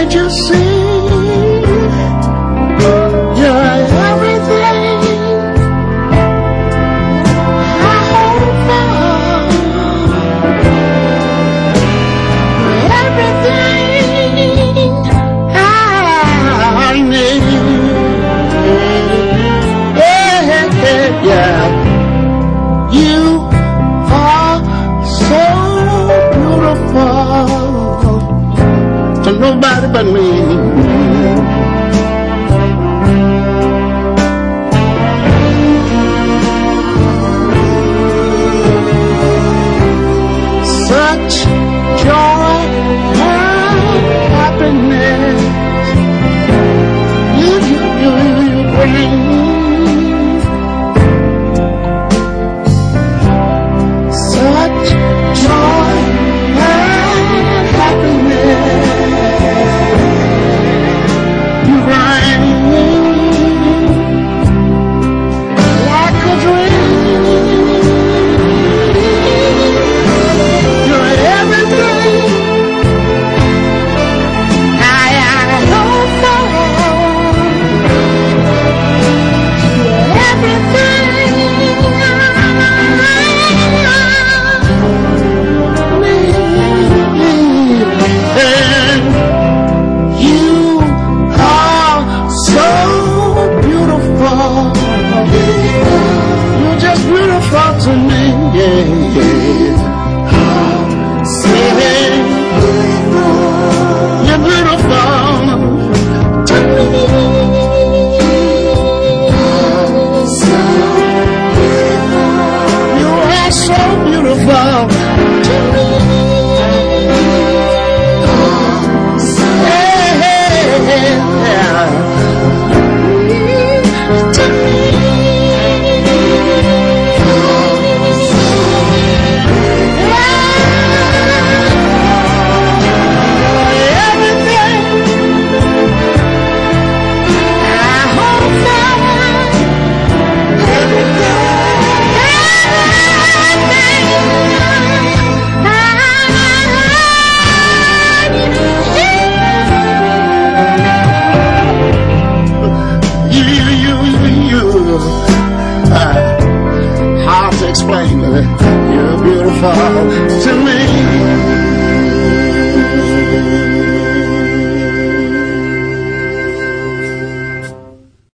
Can't you see? You're everything I hope for. Everything I need. Yeah. You are so beautiful to nobody but me. Such joy and happiness you bring. Such joy and happiness you bring, like a dream. You're everything I hope for. You're everything. You're just beautiful to me, yeah, yeah. You're beautiful to me. You are so beautiful to me. Yeah. To me. Hard to explain, but you're beautiful to me.